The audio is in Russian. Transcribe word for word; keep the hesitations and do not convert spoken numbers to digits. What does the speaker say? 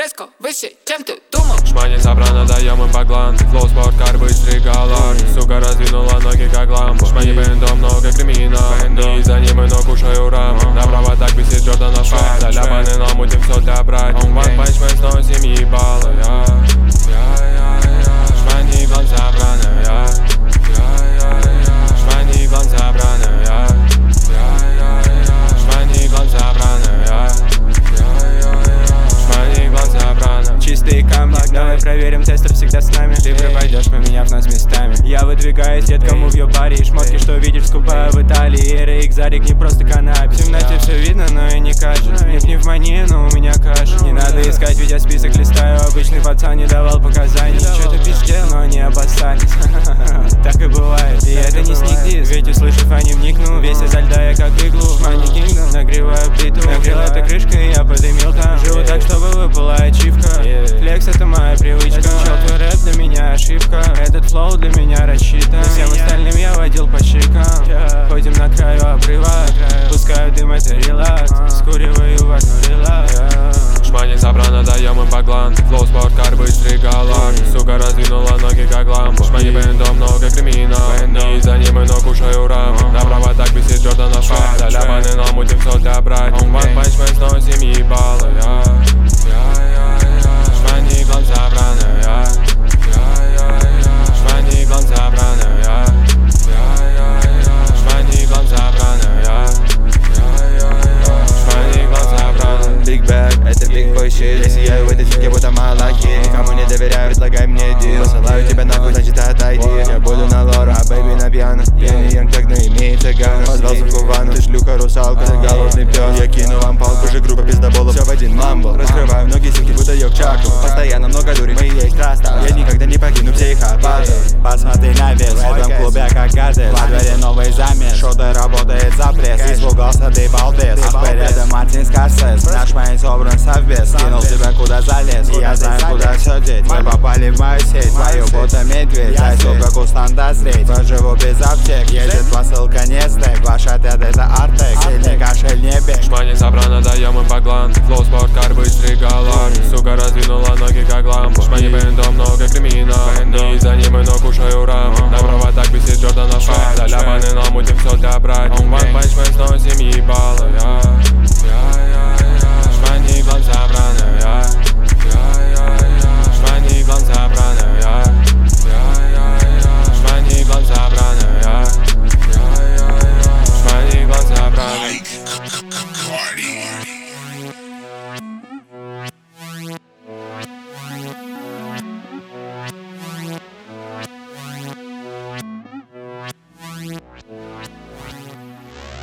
резко выше, чем ты думал. Шмани собрано, даем им по глан. Флоу, спорткар, быстрый галар. Сука раздвинула ноги как лампу. Шмани бендом, много кримина. Не за ним, но кушаю раму. Направо так висит Джордана Шварц. Заляпаны, но мутим все для брать. One punch man сносим ебало. Шмани глан собрано. Шмани глан собрано. Шмани глан собрано. Шмани глан собрано. Чистые камни, давай проверим, тестер всегда с нами. Ты пропадешь, поменяв нас местами. Я выдвигаюсь, детка, мувью Париж. Шмотки, что видишь, скупаю в Италии. Эр икс Зарик, не просто каннабис. В темноте все видно, но и не кажется. Не пневмония, но у меня каша. Не надо искать, ведь я список листаю. Обычный пацан не давал показаний. Что-то пиздел, но они обоссались. Так и бывает, и это не сникдис. Ведь услышав, они вникну. Весь изо льда я как иглу. Шмани Кингдом, нагреваю плиту. Накрыл это крышкой, я подымил там. Живу так, чтобы выпала ачивка. Флекс это моя привычка. Чел, твой рэп для меня ошибка. Этот флоу для меня рассчитан. Всем остальным я водил по щекам. Ходим на краю обрыва. Пускаю дым, это релакс. Скуриваю в одну релакс. Шмани собрано, даем им по глан. Флоу, спорткар, быстрый галак. Сука раздвинула ноги как лампу. Шмани бендом, много кримина. Не за ним, но кушаю раму. Направо так висит Джордана Шварц. Заляпаны, но мутим все для брать. One punch man сносим ебало. Шмани глан собрано. Шмани глан собрано. Шмани глан собрано. Шмани глан собрано. Big bag, это big boy shit. Я сияю в этой фиге, будто малаки. Никому не доверяю, предлагай мне дил. Посылаю тебя нахуй, значит отойди. Я буду на лора, а бэйби на пьяно. Пьяный янг техно имеет цыгана. Позвал суку в ванну, ты шлюха русалка. Ты голодный пёс, я кину вам палку. Же группа пиздоболов, все в один мамбл. Раскрываю ноги силки, будто йог-чаку. Постоянно много дури, мы есть краста. Я никогда не покину психопата. Посмотри на вес, в этом клубе как гадес. Во дворе новый замес, шоты работает за пресс. Испугался ты балбес, ах рядом Мартин Скорсез. Наш майн собран совбез, скинул тебя куда залез. И я знаю куда все деть, мы попали в мою сеть. Твою будто медведь, зай сука кустан дозреть. Проживу без аптек, едет посылка не стек. Ваш ответ это артек, сильный кашель не бег. Шмани собрано, даем им по глан. Флоу, спорткар, быстрый галак.